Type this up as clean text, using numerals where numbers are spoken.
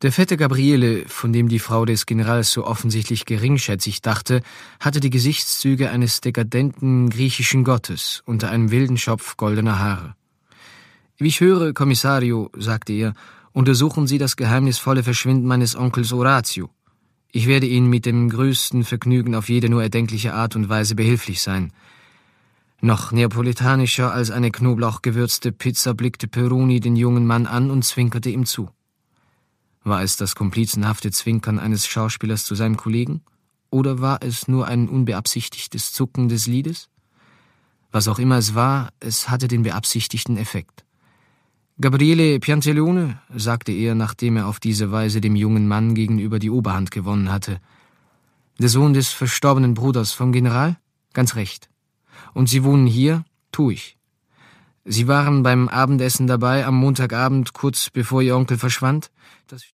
Der fette Gabriele, von dem die Frau des Generals so offensichtlich geringschätzig dachte, hatte die Gesichtszüge eines dekadenten griechischen Gottes unter einem wilden Schopf goldener Haare. »Wie ich höre, Kommissario«, sagte er, »untersuchen Sie das geheimnisvolle Verschwinden meines Onkels Orazio. Ich werde Ihnen mit dem größten Vergnügen auf jede nur erdenkliche Art und Weise behilflich sein.« Noch neapolitanischer als eine knoblauchgewürzte Pizza blickte Peroni den jungen Mann an und zwinkerte ihm zu. War es das komplizenhafte Zwinkern eines Schauspielers zu seinem Kollegen? Oder war es nur ein unbeabsichtigtes Zucken des Lides? Was auch immer es war, es hatte den beabsichtigten Effekt. »Gabriele Piantelone«, sagte er, nachdem er auf diese Weise dem jungen Mann gegenüber die Oberhand gewonnen hatte. »Der Sohn des verstorbenen Bruders vom General? Ganz recht. Und Sie wohnen hier? Tu ich. Sie waren beim Abendessen dabei am Montagabend, kurz bevor Ihr Onkel verschwand? Das